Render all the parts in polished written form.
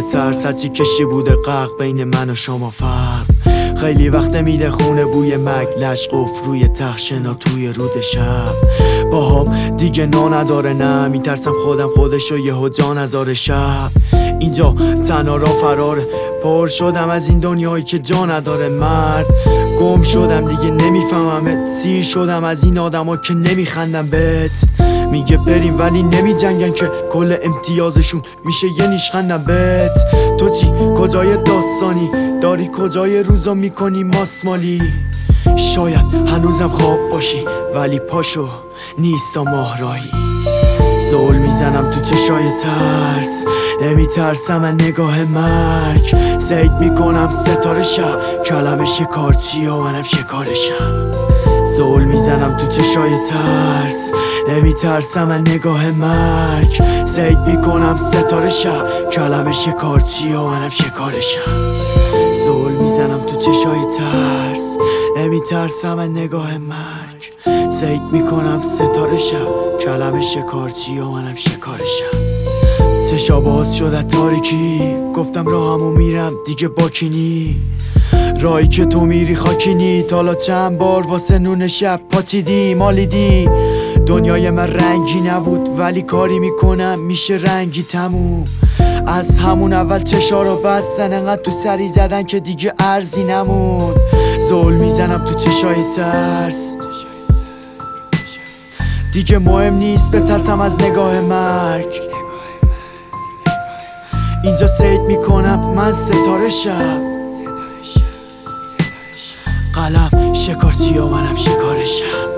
ترس، هرچی کشی بوده غرق بین من و شما فرق. خیلی وقت میده خونه بوی مگلش قفل روی تخت شنا توی رود شب. باهام دیگه نا نداره نه، میترسم خودم خودشو یهو جا نذاره شب. اینجا تنها را فراره، پر شدم از این دنیایی که جا نداره مرد. گم شدم دیگه نمیفهممت، سیر شدم از این آدما که نمیخندم بهت. میگه بریم ولی نمی جنگن که کل امتیازشون میشه یه نیشخندم بهت. تو چی؟ کجای داستانی داری؟ کجای روزا میکنی ماسمالی؟ شاید هنوزم خواب باشی ولی پاشو نیستا ماهراهی. زول میزنم تو چشای ترس، نمیترسم از نگاه مرگ. زید میکنم ستاره شب، کلم شکارچی و منم شکارشم. زول میزنم تو چشای ترس، نمیترسم از نگاه مرگ. زید میکنم ستاره شب، کلم شکارچی و منم شکارشم. زول میزنم تو چشای ترس، نمیترسم از نگاه مرگ. زید میکنم ستاره شب، کلم شکارچی و منم شکارشم. چشا باز شده تاریکی، گفتم راهمو میرم دیگه باکینی. راهی که تو میری خاکینی، تالا چند بار واسه نون شب پاچیدی مالیدی. دنیای من رنگی نبود ولی کاری میکنم میشه رنگی تموم. از همون اول چشا رو بستن، انقدر تو سری زدن که دیگه ارزی نمون. زول میزنم تو چشای ترس، دیگه مهم نیست بترسم از نگاه مرگ. اینجا سید میکنم من ستاره شب، قلم شکارچی و منم شکارشم.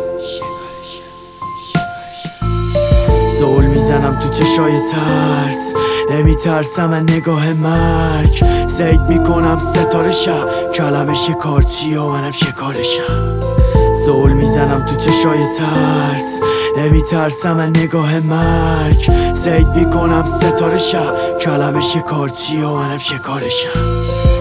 زول میزنم تو چشای ترس، نمیترسم از نگاه مرگ. زید میکنم ستاره شب، کلم شکارچی و منم شکارشم. زول میزنم تو چشای ترس، نمیترسم از نگاه مرگ. زید میکنم ستاره شب، کلم شکارچی و منم شکارشم.